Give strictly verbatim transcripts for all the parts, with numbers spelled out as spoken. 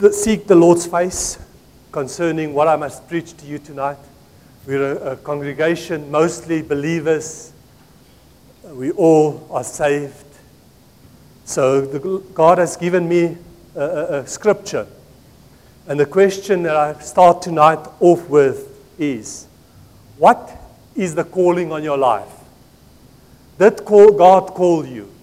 seek the Lord's face concerning what I must preach to you tonight. We're a, a congregation, mostly believers. We all are saved. So the, God has given me a, a, a scripture. And the question that I start tonight off with is, what is the calling on your life? Did call, God call you?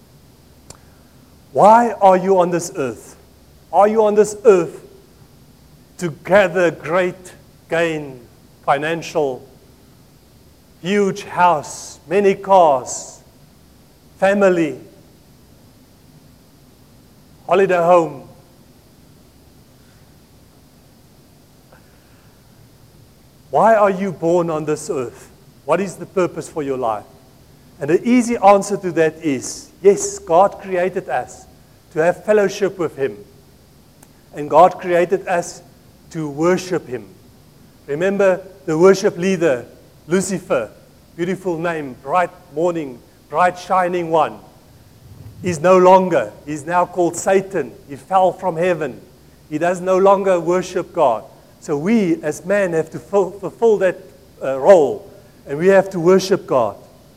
Why are you on this earth? Are you on this earth to gather great gain, financial, huge house, many cars, family, holiday home? Why are you born on this earth? What is the purpose for your life? And the easy answer to that is, yes, God created us to have fellowship with Him. And God created us to worship Him. Remember the worship leader, Lucifer, beautiful name, bright morning, bright shining one. He's no longer, he's now called Satan. He fell from heaven. He does no longer worship God. So we as men have to fulfill, fulfill that uh, role. And we have to worship God.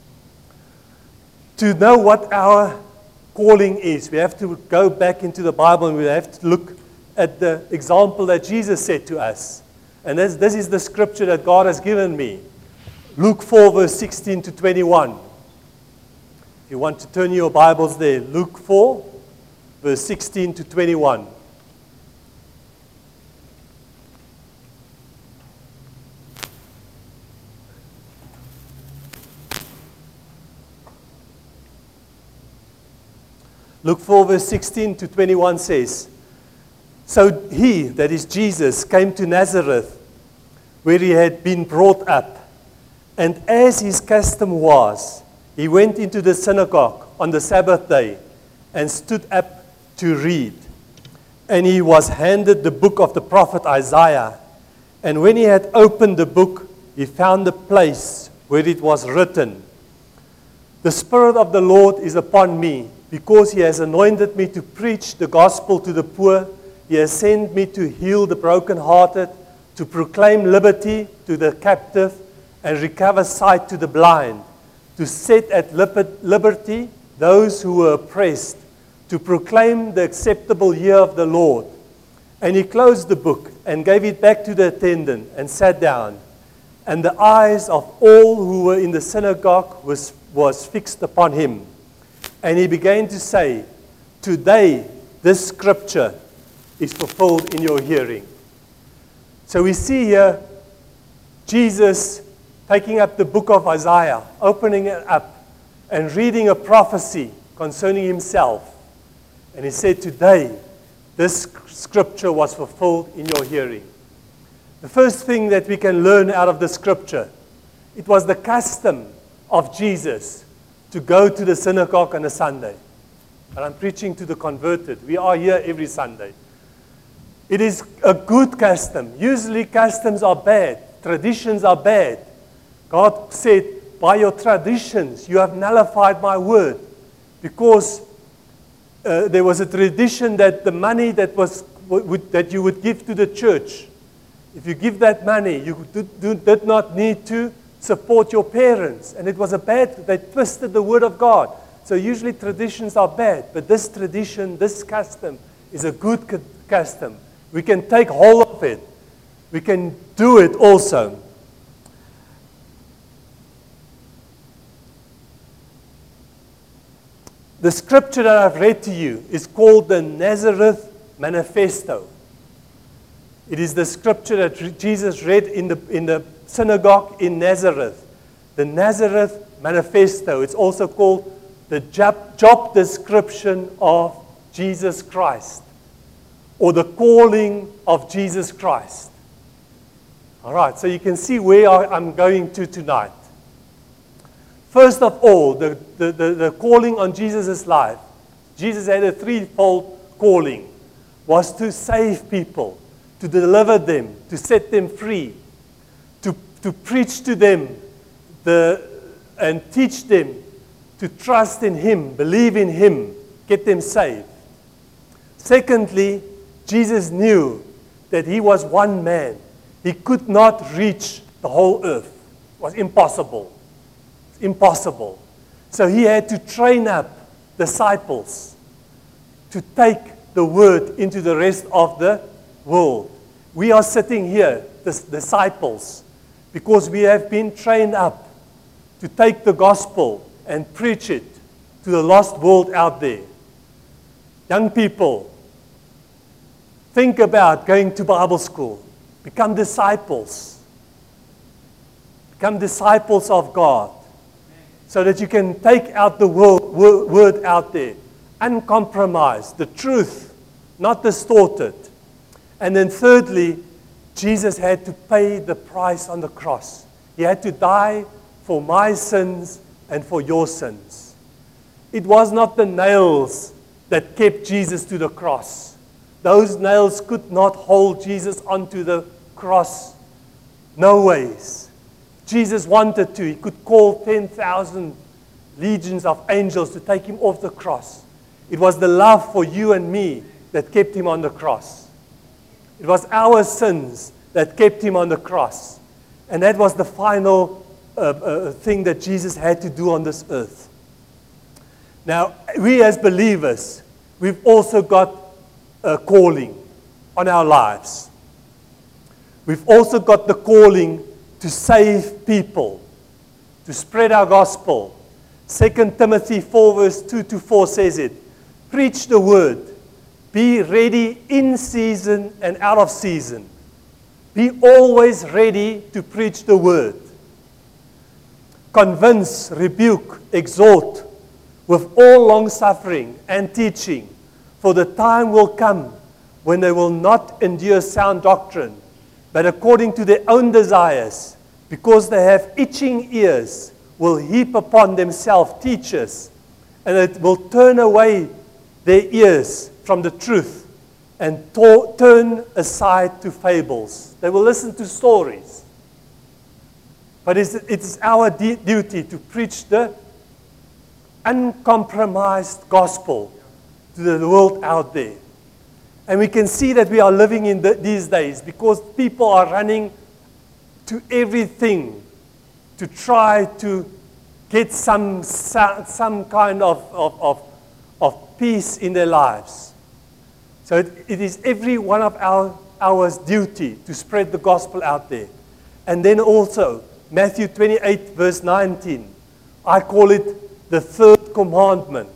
To know what our calling is, we have to go back into the Bible and we have to look at the example that Jesus said to us. And this, this is the scripture that God has given me. Luke four, verse sixteen to twenty-one. If you want to turn your Bibles there, Luke four, verse sixteen to twenty-one. Luke four, verse sixteen to twenty-one says, So he, that is Jesus, came to Nazareth, where he had been brought up. And as his custom was, he went into the synagogue on the Sabbath day and stood up to read. And he was handed the book of the prophet Isaiah. And when he had opened the book, he found the place where it was written, The Spirit of the Lord is upon me, because He has anointed me to preach the gospel to the poor. He has sent me to heal the brokenhearted, to proclaim liberty to the captive, and recover sight to the blind, to set at liberty those who were oppressed, to proclaim the acceptable year of the Lord. And he closed the book and gave it back to the attendant and sat down. And the eyes of all who were in the synagogue was, was fixed upon him. And he began to say, Today this scripture is fulfilled in your hearing. So we see here Jesus taking up the book of Isaiah, opening it up, and reading a prophecy concerning himself. And he said, Today this scripture was fulfilled in your hearing. The first thing that we can learn out of the scripture, it was the custom of Jesus to go to the synagogue on a Sunday. And I'm preaching to the converted. We are here every Sunday. It is a good custom. Usually customs are bad. Traditions are bad. God said, by your traditions, you have nullified my word. Because uh, there was a tradition that the money that, was, would, that you would give to the church, if you give that money, you did, did not need to support your parents. And it was a bad, they twisted the word of God. So usually traditions are bad, but this tradition, this custom is a good custom. We can take hold of it. We can do it also. The scripture that I've read to you is called the Nazareth Manifesto. It is the scripture that Jesus read in the, in the synagogue in Nazareth. The Nazareth Manifesto. It's also called the job, job description of Jesus Christ, or the calling of Jesus Christ. All right, so you can see where I'm going to tonight. First of all, the, the, the, the calling on Jesus' life. Jesus had a threefold calling. Was to save people, to deliver them, to set them free, to, to preach to them the, and teach them to trust in Him, believe in Him, get them saved. Secondly, Jesus knew that he was one man. He could not reach the whole earth. It was impossible. Impossible. So he had to train up disciples to take the word into the rest of the world. We are sitting here, the disciples, because we have been trained up to take the gospel and preach it to the lost world out there. Young people, think about going to Bible school. Become disciples. Become disciples of God, so that you can take out the word, word, word out there, uncompromised, the truth, not distorted. And then thirdly, Jesus had to pay the price on the cross. He had to die for my sins and for your sins. It was not the nails that kept Jesus to the cross. Those nails could not hold Jesus onto the cross. No ways. Jesus wanted to. He could call ten thousand legions of angels to take him off the cross. It was the love for you and me that kept him on the cross. It was our sins that kept him on the cross. And that was the final uh, uh, thing that Jesus had to do on this earth. Now, we as believers, we've also got a calling on our lives. We've also got the calling to save people, to spread our gospel. Second Timothy four verse two to four says it. Preach the word. Be ready in season and out of season. Be always ready to preach the word. Convince, rebuke, exhort with all long suffering and teaching. For the time will come when they will not endure sound doctrine, but according to their own desires, because they have itching ears, will heap upon themselves teachers, and it will turn away their ears from the truth and to- turn aside to fables. They will listen to stories. But it's, it's our de- duty to preach the uncompromised gospel to the world out there. And we can see that we are living in the, these days because people are running to everything to try to get some, some kind of, of, of, of peace in their lives. So it, it is every one of our ours duty to spread the gospel out there. And then also, Matthew twenty-eight, verse nineteen, I call it the third commandment.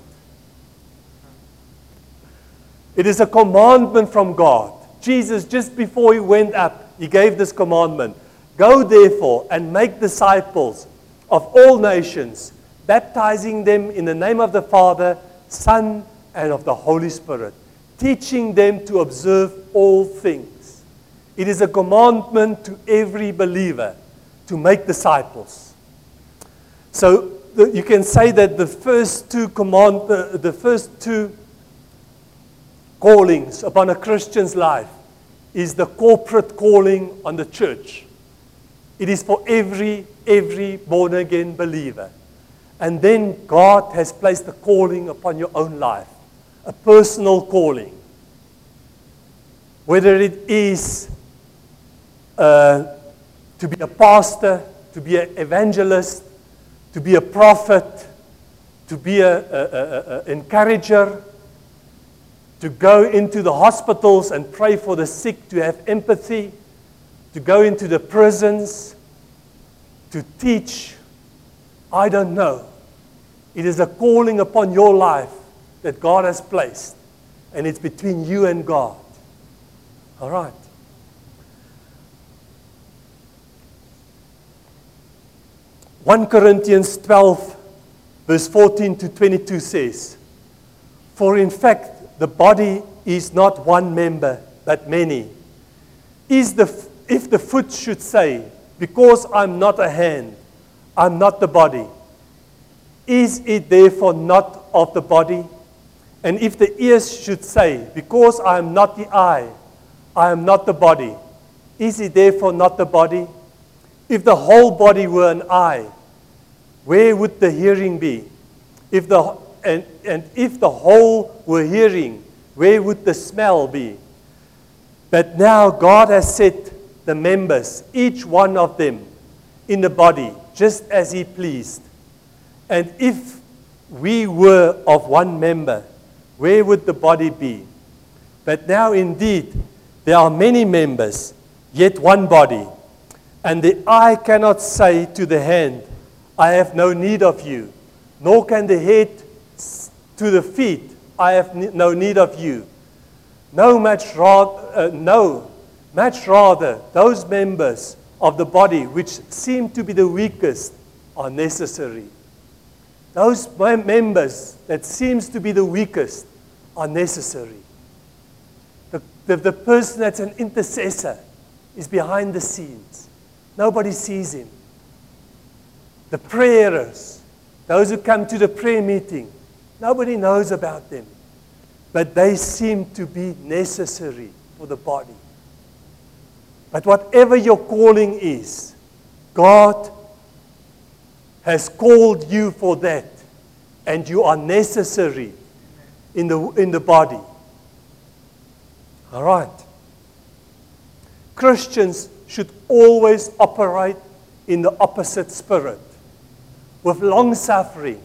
It is a commandment from God. Jesus, just before he went up, he gave this commandment. Go therefore and make disciples of all nations, baptizing them in the name of the Father, Son, and of the Holy Spirit, teaching them to observe all things. It is a commandment to every believer to make disciples. So the, you can say that the first two command, the, the first two callings upon a Christian's life is the corporate calling on the church. It is for every, every born-again believer. And then God has placed a calling upon your own life, a personal calling. Whether it is uh, to be a pastor, to be an evangelist, to be a prophet, to be an encourager, to go into the hospitals and pray for the sick, to have empathy, to go into the prisons, to teach. I don't know. It is a calling upon your life that God has placed, and it's between you and God. All right. First Corinthians twelve, verse fourteen to twenty-two says, for in fact, the body is not one member, but many. Is the, if the foot should say, because I'm not a hand, I'm not the body, is it therefore not of the body? And if the ears should say, because I am not the eye, I am not the body, is it therefore not the body? If the whole body were an eye, where would the hearing be? If the And, and if the whole were hearing, where would the smell be? But now God has set the members, each one of them, in the body, just as He pleased. And if we were of one member, where would the body be? But now indeed, there are many members, yet one body. And the eye cannot say to the hand, I have no need of you, nor can the head to the feet, I have no need of you. No, much rather, uh, no, much rather, those members of the body which seem to be the weakest are necessary. Those members that seems to be the weakest are necessary. The, the, the person that's an intercessor is behind the scenes. Nobody sees him. The prayers, those who come to the prayer meeting, nobody knows about them. But they seem to be necessary for the body. But whatever your calling is, God has called you for that. And you are necessary in the, in the body. All right. Christians should always operate in the opposite spirit, with long suffering.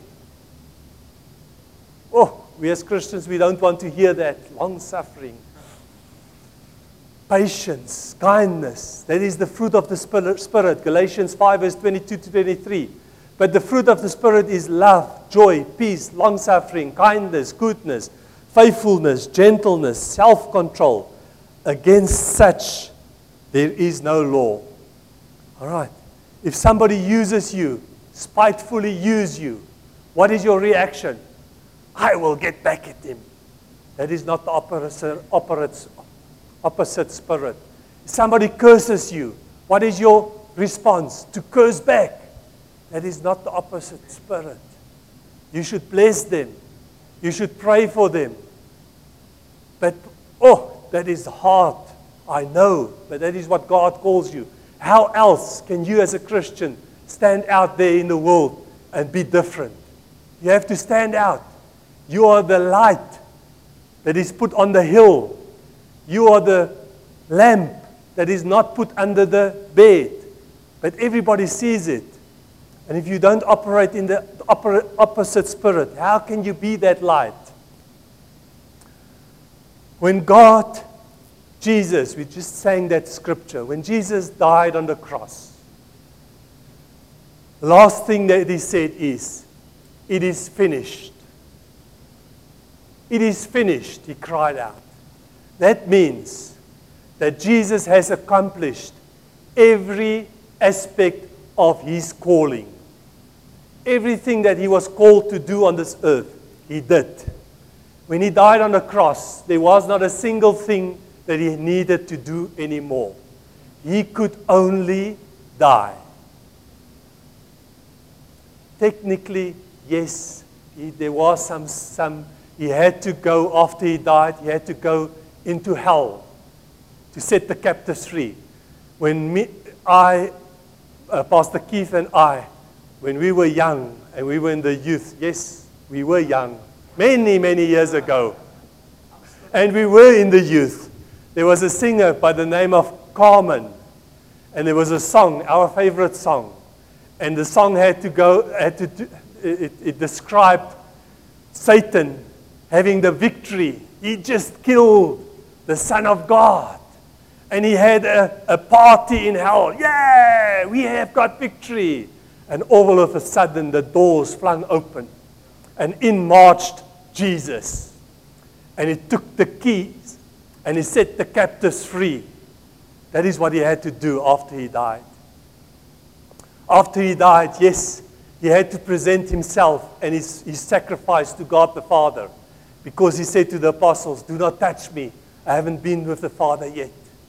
Oh, we as Christians, we don't want to hear that. Long suffering. Patience, kindness. That is the fruit of the Spirit. Galatians five, verse twenty-two to twenty-three. But the fruit of the Spirit is love, joy, peace, long suffering, kindness, goodness, faithfulness, gentleness, self-control. Against such there is no law. All right. If somebody uses you, spitefully use you, what is your reaction? I will get back at him. That is not the opposite, opposite, opposite spirit. If somebody curses you, what is your response? To curse back. That is not the opposite spirit. You should bless them. You should pray for them. But, oh, that is hard. I know, but that is what God calls you. How else can you as a Christian stand out there in the world and be different? You have to stand out. You are the light that is put on the hill. You are the lamp that is not put under the bed. But everybody sees it. And if you don't operate in the opposite spirit, how can you be that light? When God, Jesus, we just sang that scripture, when Jesus died on the cross, the last thing that He said is, it is finished. It is finished, He cried out. That means that Jesus has accomplished every aspect of His calling. Everything that He was called to do on this earth, He did. When He died on the cross, there was not a single thing that He needed to do anymore. He could only die. Technically, yes, he, there was some, some, He had to go, after He died, He had to go into hell to set the captives free. When me, I, uh, Pastor Keith and I, when we were young and we were in the youth, yes, we were young, many, many years ago, and we were in the youth, there was a singer by the name of Carmen, and there was a song, our favorite song, and the song had to go, had to do, it, it described Satan having the victory. He just killed the Son of God. And he had a, a party in hell. Yeah, we have got victory. And all of a sudden, the doors flung open. And in marched Jesus. And He took the keys. And He set the captives free. That is what He had to do after He died. After He died, yes, He had to present Himself and His, his sacrifice to God the Father. Because He said to the apostles, do not touch me. I haven't been with the Father yet.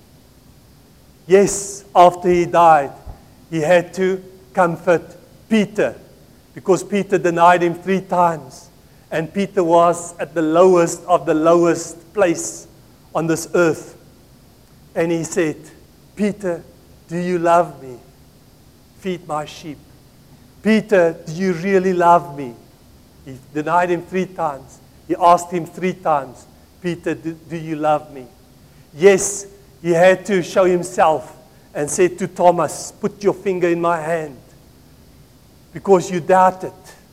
Yes, after He died, He had to comfort Peter. Because Peter denied Him three times. And Peter was at the lowest of the lowest place on this earth. And he said, Peter, do you love me? Feed my sheep. Peter, do you really love me? He denied Him three times. He asked Him three times, Peter, do, do you love me? Yes, He had to show himself and said to Thomas, put your finger in my hand, because you doubted.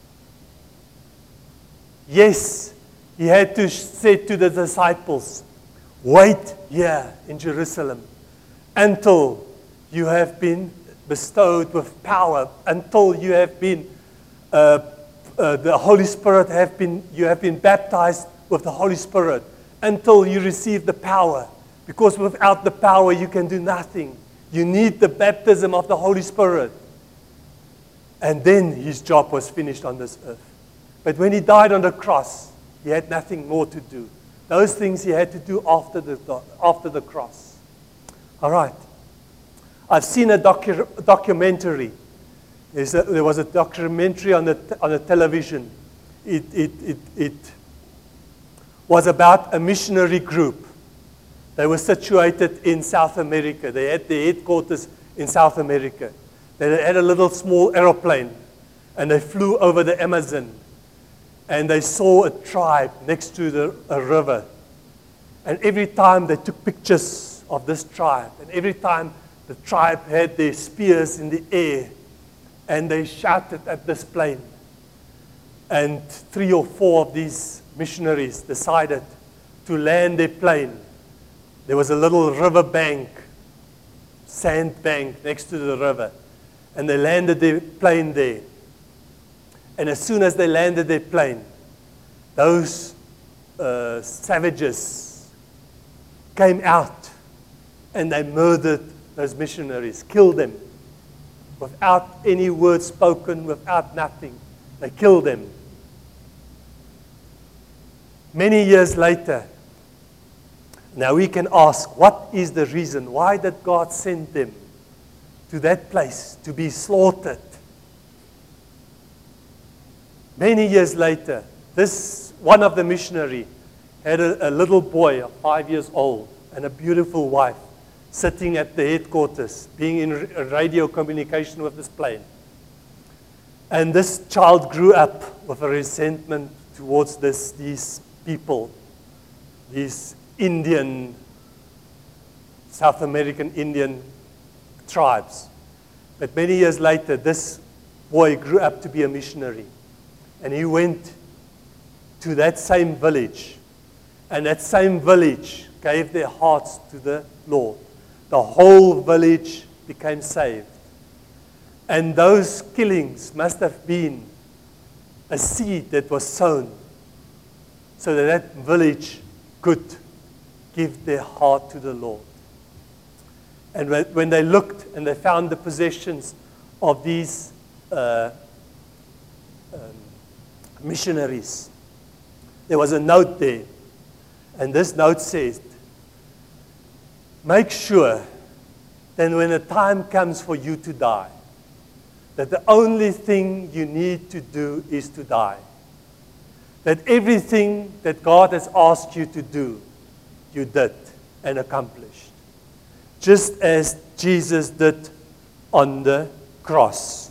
Yes, he had to say to the disciples, wait here in Jerusalem until you have been bestowed with power, until you have been, uh, uh, the Holy Spirit have been, you have been baptized with the Holy Spirit, until you receive the power. Because without the power, you can do nothing. You need the baptism of the Holy Spirit. And then his job was finished on this earth. But when he died on the cross, he had nothing more to do. Those things he had to do after the, after the cross. All right. I've seen a docu documentary. A, there was a documentary on the, on the television. It, it, it, it was about a missionary group. They were situated in South America. They had their headquarters in South America. They had a little small aeroplane, and they flew over the Amazon. And they saw a tribe next to the, a river. And every time they took pictures of this tribe, and every time the tribe had their spears in the air, and they shouted at this plane. And three or four of these missionaries decided to land their plane. There was a little river bank, sand bank next to the river. And they landed their plane there. And as soon as they landed their plane, those uh, savages came out and they murdered those missionaries, killed them without any word spoken, without nothing. They killed them. Many years later, now we can ask, what is the reason? Why did God send them to that place to be slaughtered? Many years later, this one of the missionary had a, a little boy, five years old, and a beautiful wife, sitting at the headquarters, being in radio communication with this plane. And this child grew up with a resentment towards this, these people, these Indian, South American Indian tribes. But many years later, this boy grew up to be a missionary. And he went to that same village. And that same village gave their hearts to the Lord. The whole village became saved. And those killings must have been a seed that was sown so that that village could give their heart to the Lord. And when they looked and they found the possessions of these uh, um, missionaries, there was a note there. And this note says, make sure that when the time comes for you to die, that the only thing you need to do is to die. That everything that God has asked you to do, you did and accomplished. Just as Jesus did on the cross.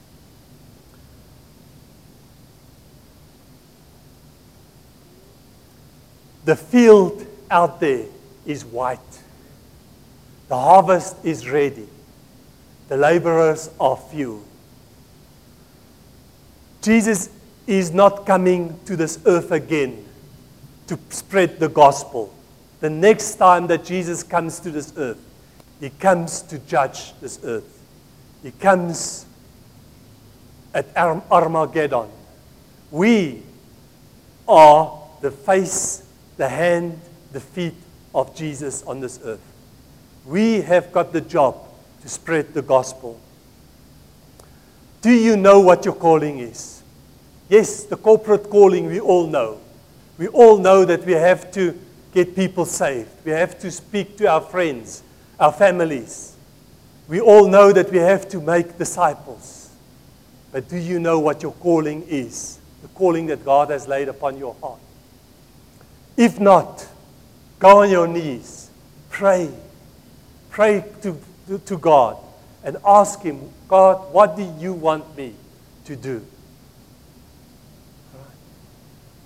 The field out there is white. The harvest is ready. The laborers are few. Jesus is not coming to this earth again to spread the gospel. The next time that Jesus comes to this earth, he comes to judge this earth. He comes at Armageddon. We are the face, the hand, the feet of Jesus on this earth. We have got the job to spread the gospel. Do you know what your calling is? Yes, the corporate calling we all know. We all know that we have to get people saved. We have to speak to our friends, our families. We all know that we have to make disciples. But do you know what your calling is? The calling that God has laid upon your heart. If not, go on your knees, pray. Pray to, to, to God and ask Him, God, what do you want me to do?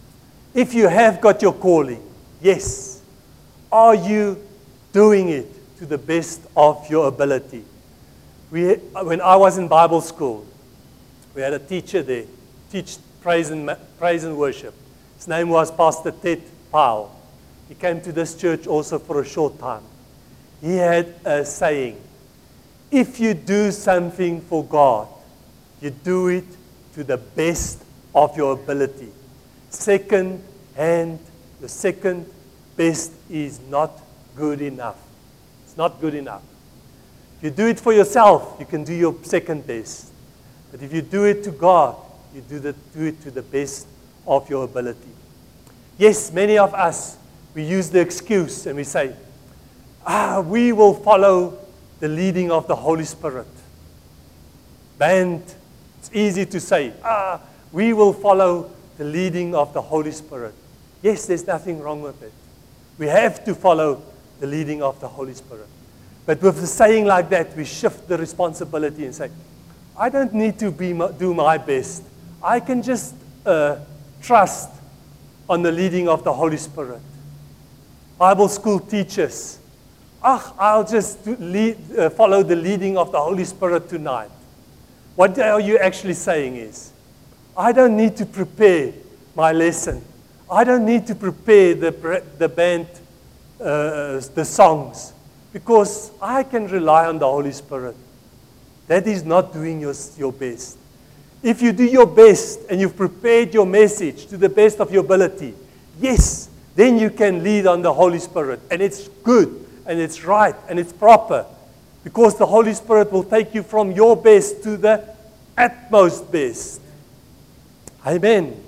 If you have got your calling, yes, are you doing it to the best of your ability. We, when I was in Bible school, we had a teacher there, teach praise and, praise and worship. His name was Pastor Ted Powell. He came to this church also for a short time. He had a saying, if you do something for God, you do it to the best of your ability. Second hand, the second best is not good enough. It's not good enough. If you do it for yourself, you can do your second best. But if you do it to God, you do, the, do it to the best of your ability. Yes, many of us, we use the excuse and we say, ah, we will follow the leading of the Holy Spirit. And it's easy to say, ah, we will follow the leading of the Holy Spirit. Yes, there's nothing wrong with it. We have to follow the leading of the Holy Spirit. But with the saying like that, we shift the responsibility and say, I don't need to be, do my best. I can just uh, trust on the leading of the Holy Spirit. Bible school teachers, ah, I'll just do, lead, uh, follow the leading of the Holy Spirit tonight. What are you actually saying is, I don't need to prepare my lesson. I don't need to prepare the, the band, uh, the songs, because I can rely on the Holy Spirit. That is not doing your, your best. If you do your best and you've prepared your message to the best of your ability, yes, then you can lead on the Holy Spirit. And it's good, and it's right, and it's proper, because the Holy Spirit will take you from your best to the utmost best. Amen.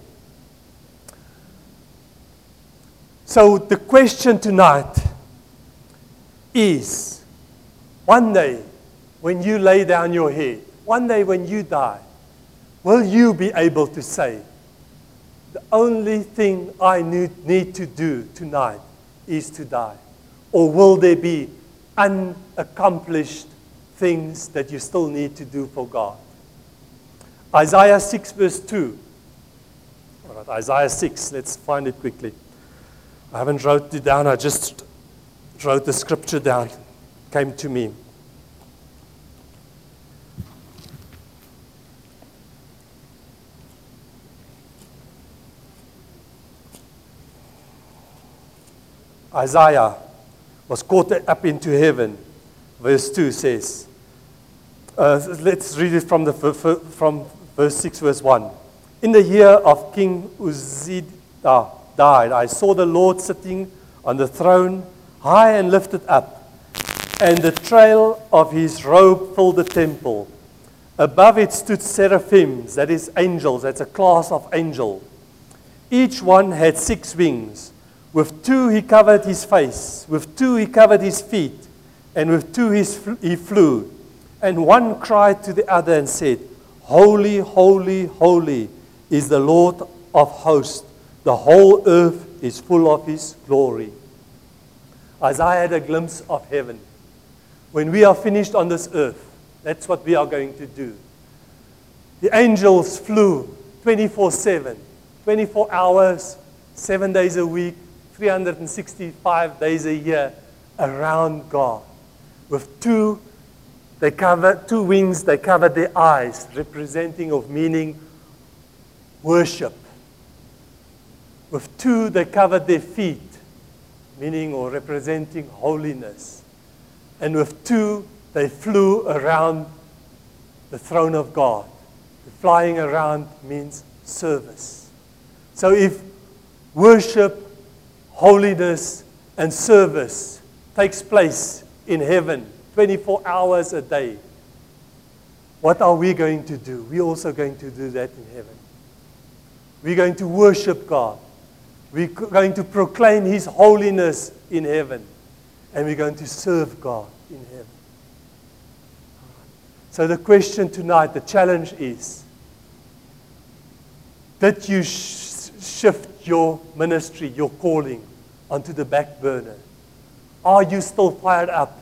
So the question tonight is, one day when you lay down your head, one day when you die, will you be able to say, the only thing I need, need to do tonight is to die? Or will there be unaccomplished things that you still need to do for God? Isaiah six verse two. All right, Isaiah six, let's find it quickly. I haven't wrote it down, I just wrote the scripture down. It came to me. Isaiah was caught up into heaven. Verse two says, uh, let's read it from, the, from verse six, verse one. In the year of King Uzziah died, I saw the Lord sitting on the throne, high and lifted up, and the trail of his robe filled the temple. Above it stood seraphims, that is angels, that's a class of angel. Each one had six wings. With two he covered his face, with two he covered his feet, and with two he flew. And one cried to the other and said, Holy, holy, holy is the Lord of hosts. The whole earth is full of his glory. Isaiah had a glimpse of heaven. When we are finished on this earth, that's what we are going to do. The angels flew twenty-four seven, twenty-four hours, seven days a week, three hundred sixty-five days a year around God. With two, they cover, two wings, they covered their eyes, representing of meaning worship. With two, they covered their feet, meaning or representing holiness. And with two, they flew around the throne of God. The flying around means service. So if worship, holiness, and service takes place in heaven twenty-four hours a day, what are we going to do? We're also going to do that in heaven. We're going to worship God. We're going to proclaim his holiness in heaven. And we're going to serve God in heaven. So the question tonight, the challenge is, did you sh- shift your ministry, your calling, onto the back burner? Are you still fired up?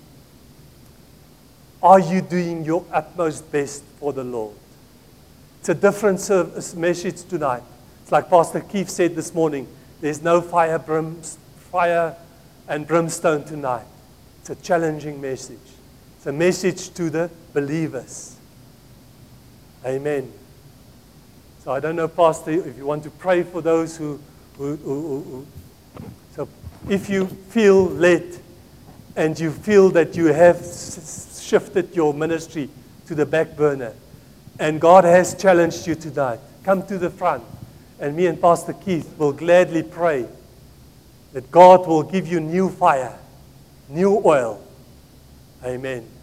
Are you doing your utmost best for the Lord? It's a different service message tonight. It's like Pastor Keith said this morning, there's no fire, brim, fire and brimstone tonight. It's a challenging message. It's a message to the believers. Amen. So I don't know, Pastor, if you want to pray for those who, who, who, who, who. So if you feel led and you feel that you have s- shifted your ministry to the back burner and God has challenged you tonight, come to the front and me and Pastor Keith will gladly pray that God will give you new fire, new oil. Amen.